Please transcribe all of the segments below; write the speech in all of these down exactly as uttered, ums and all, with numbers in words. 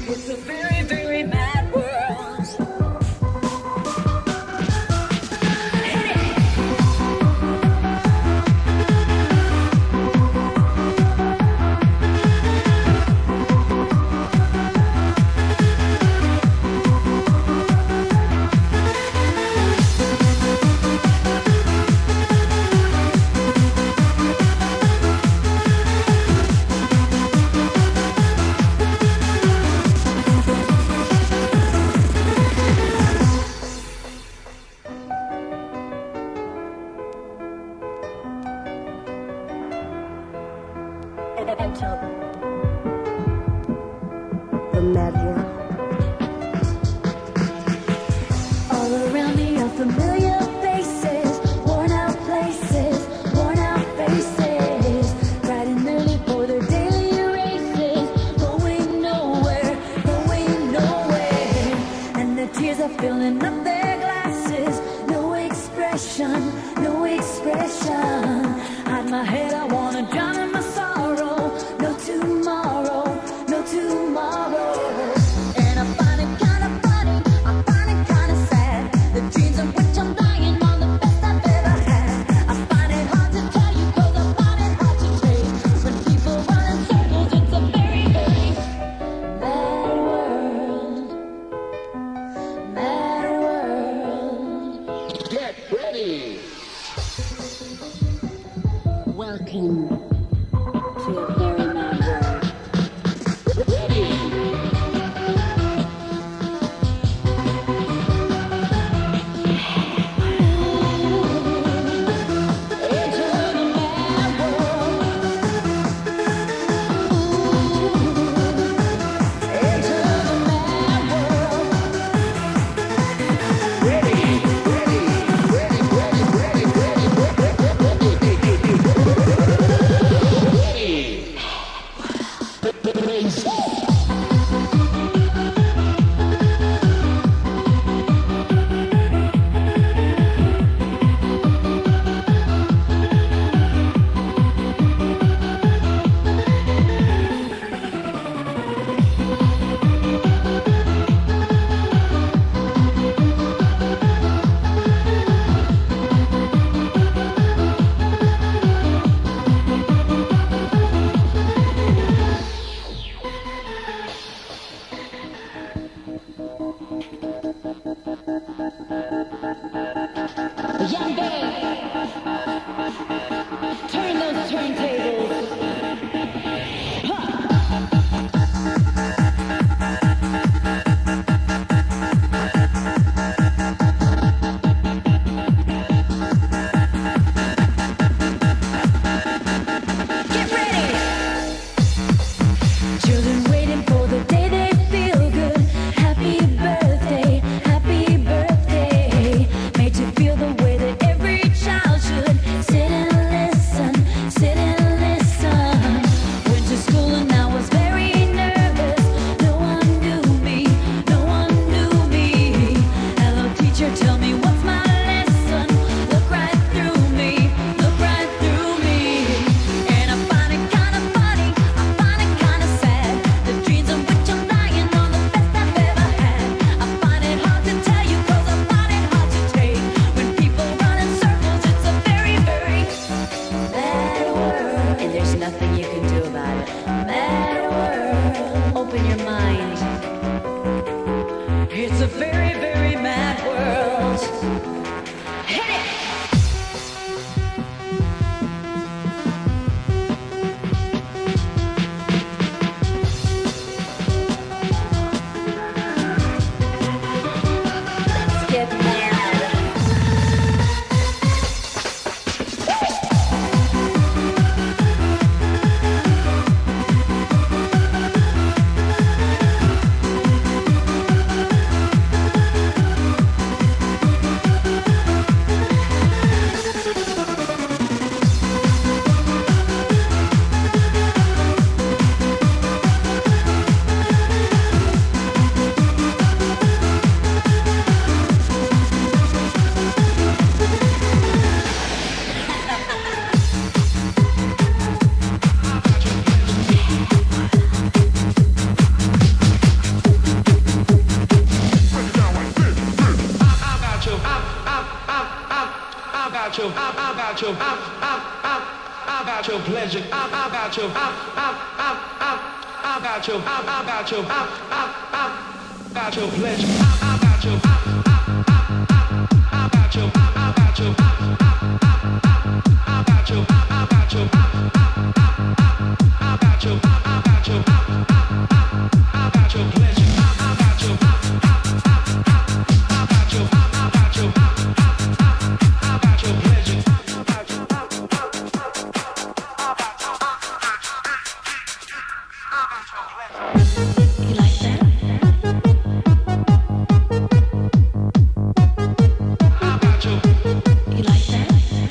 It's a very, very mad world. Enter the mad world. All around me are familiar faces, worn out places, worn out faces, riding early for their daily races, going nowhere, going nowhere, and the tears are filling up their glasses. No expression, no expression. Hide my head, I wanna drown in my sorrow. No tomorrow, no tomorrow. And I find it kinda funny, I find it kinda sad. The dreams of which I'm dying are the best I've ever had. I find it hard to tell you cause I find it hard to take. When people run in circles, it's a very, very mad world. Mad world. Get ready! Welcome to a very mad world. Ready! Into the mad world. Into the mad world. Ready! Ready! Ready! Ready! Ready! Ready! Ready! Ready! Young band, turn those turntables. Get ready. Children waiting for the day they feel good. Happy birthday, happy birthday. Made to feel the way that every child should. Sit and listen, sit and listen. Went to school and I was very nervous. No one knew me, no one knew me. Hello teacher, tell me what's my lesson. Look right through me, look right through me. And I find it kinda funny, I find it kinda sad. The dreams of which I'm dying are the best I've ever had. I find it hard to tell you cause I find it hard to take. When people run in circles, it's a very, very mad world. And there's nothing you can do about it. Mad world. Open your mind. It's a very, very mad world. Hit it! Let's get mad. your, I, I, I, I got your pleasure. I, I got your, I, I, I, I, I got your, I, I got your, I, I, I got your pleasure. I, I got your, I, I, I, I got your, I, I got your, I, I, I got your, I, I got your, I, I got your, I got your, I got your pleasure. I got your, I got your, I got your, I got your pleasure. You like that? I got your, You like that?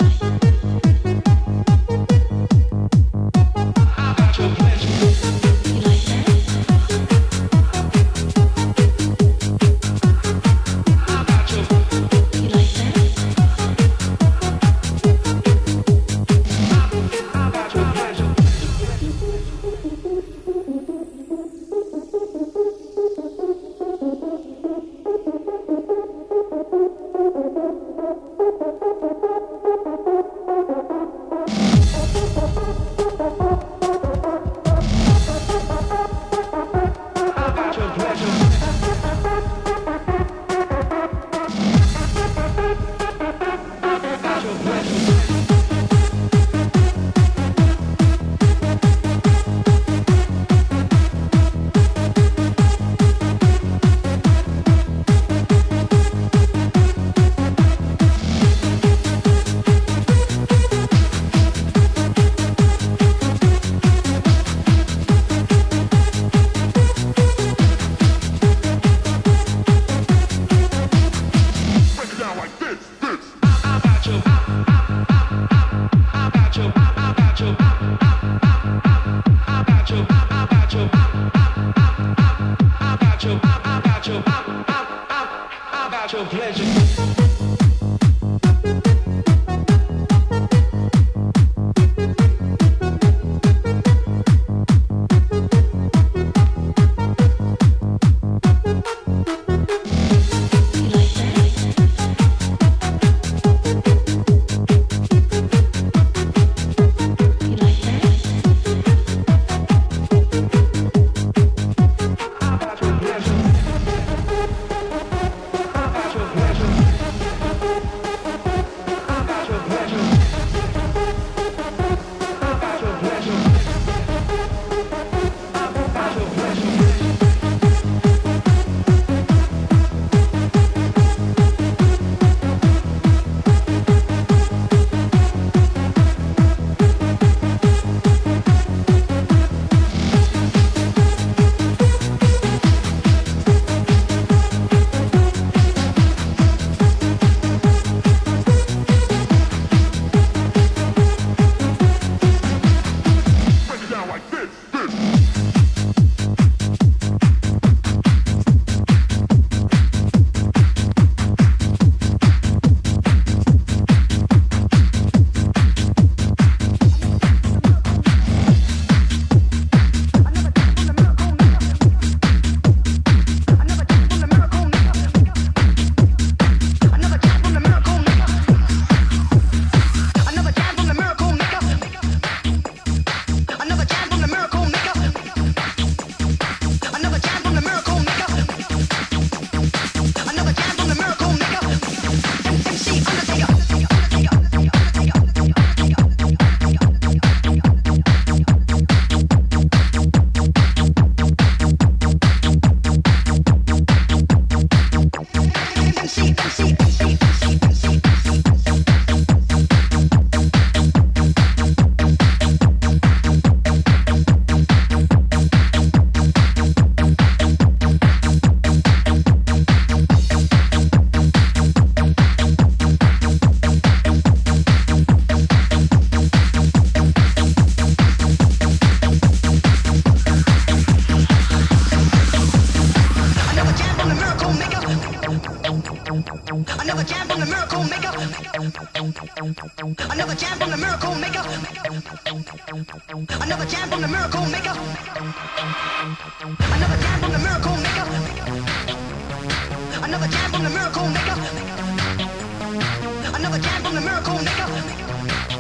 I got your pleasure. You like that? I got your, You like that? I got your pleasure. I got your pleasure. Got your pleasure. Break it down like this, this. I got your, I got your, I got your, I got your, I got your, I got your, I got your, I got your pleasure. You like that? You like that? I got your pleasure. I got your pleasure. I got your pleasure. I got your pleasure. I got your pleasure. Break it down like this, this. Another jam from the miracle maker. Another jam from the miracle maker. Another jam from the miracle maker. Another jam from the miracle maker. Another jam from the miracle maker. Another jam from the miracle maker.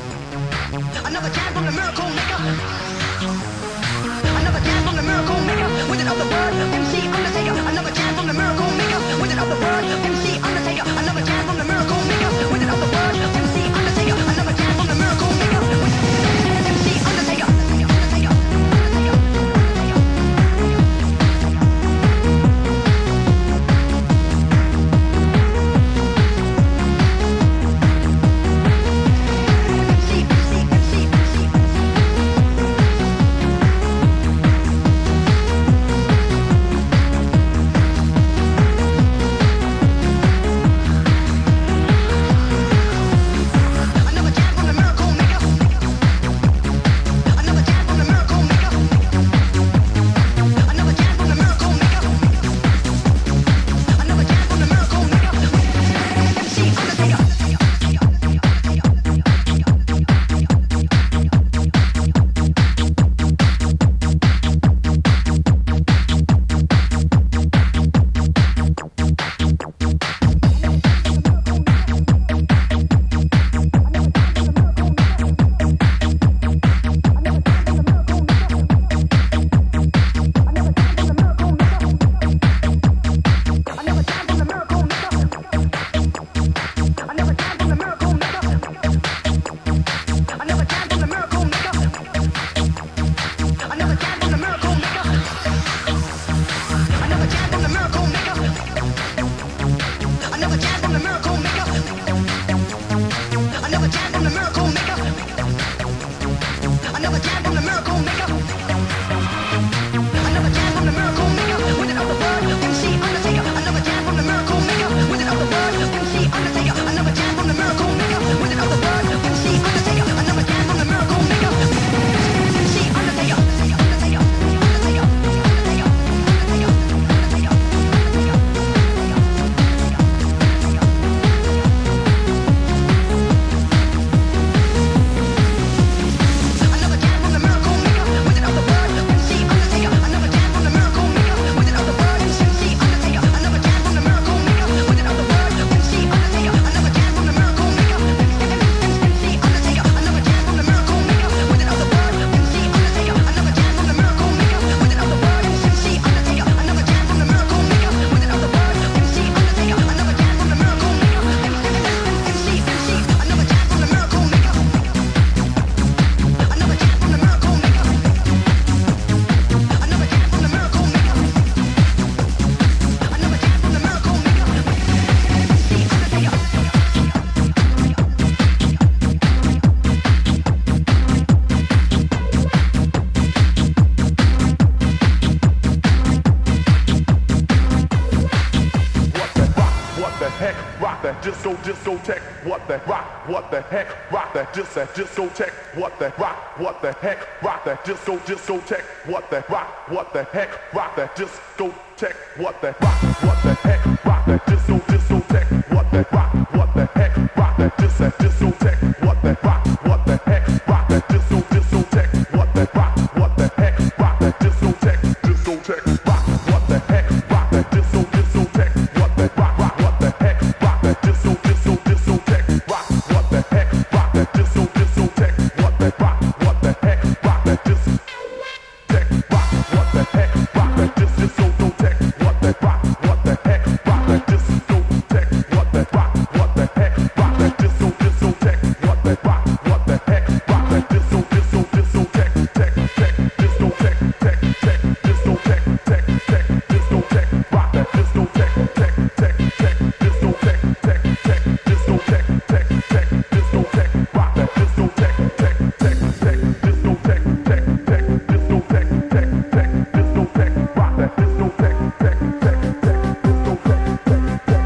heck, rock that disco discotheque. What the rock, what the heck, rock that dis that discotheque. What the rock, what the heck, rock that disco discotheque. What the rock, what the heck, rock that discotheque. What the rock, what the heck, rock that disco discotheque. What the rock, what the heck, rock that dis that discotheque. What the rock, what the heck, rock that disco discotheque. What the rock, what the heck, rock that discotheque. Discotheque, rock, what the heck, rock that disco discotheque. What the rock, rock, what the heck, rock that disco disco discotheque. Rock, what the heck, rock that disco discotheque. What the rock, what the heck, rock that discotheque. Rock, what the heck, rock that dis discotheque. What the rock, what the heck, rock that discotheque. What the rock, what the heck, rock that disco discotheque. What the rock, what the heck, rock that disco disco discotheque. Tech, tech, discotheque, tech, tech, discotheque, tech, tech, discotheque, rock that discotheque, tech, tech, tech, discotheque, tech, tech, discotheque, tech, tech, discotheque, rock that discotheque, tech, tech, tech, discotheque, tech, tech, discotheque, tech, tech, discotheque, rock that discotheque, tech, tech, tech, discotheque, tech, tech,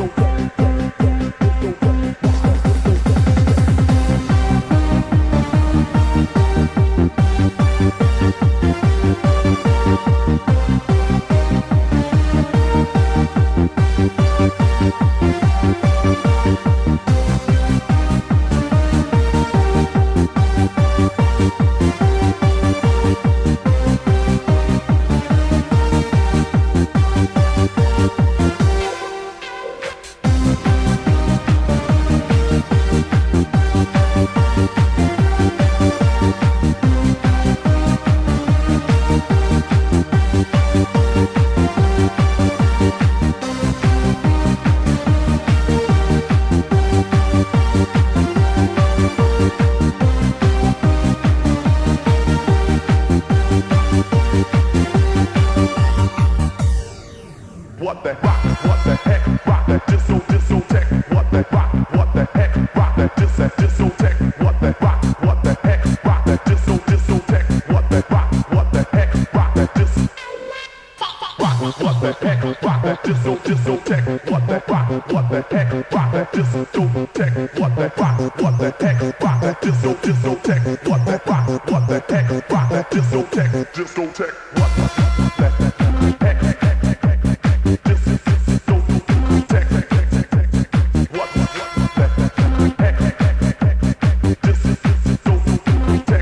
What the rock, what the heck, rock that disco discotheque. What the rock, what the heck, rock that dis that discotheque. What the rock, what the heck, rock that disco discotheque. What the rock, what the heck, rock that dis. Rock, what the heck, rock that disco discotheque. What the rock, what the heck, rock that discotheque. What the rock, what the heck, rock that disco discotheque. What the rock, what the heck, rock that discotheque. Discotheque. What the heck, heck, heck, heck, heck, heck. This is discotheque. What the heck, heck, heck, heck, heck. This is discotheque.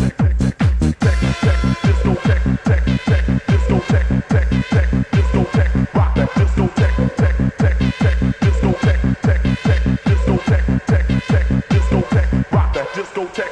Discotheque, tech, tech, discotheque, tech, tech, discotheque, rock that discotheque, tech, tech, tech, discotheque, tech, tech, discotheque, tech, tech, discotheque, rock that discotheque.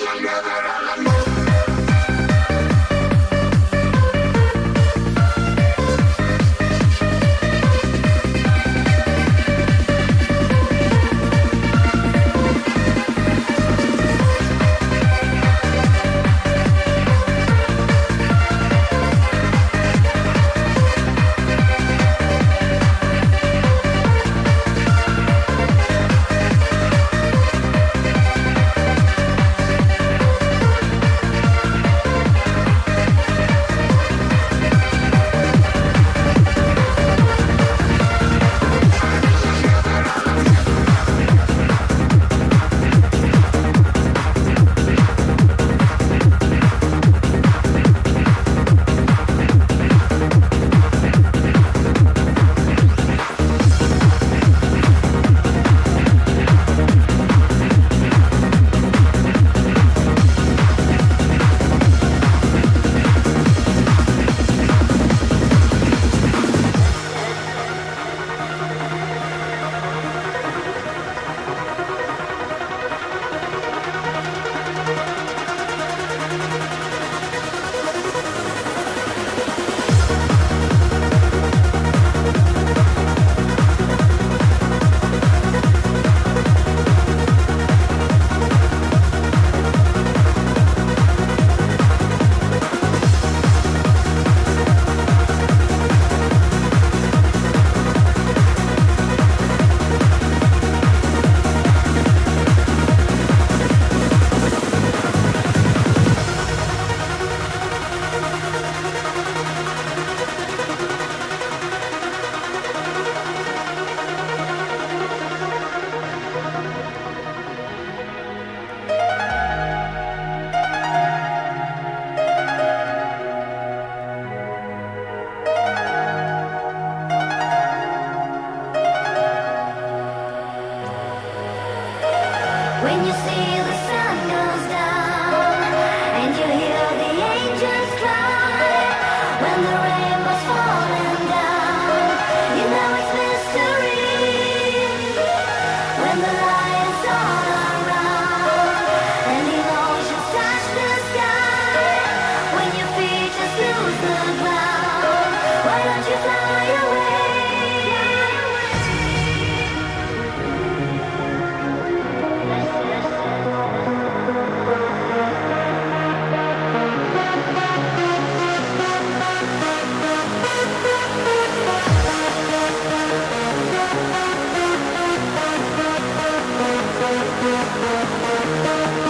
Thank you.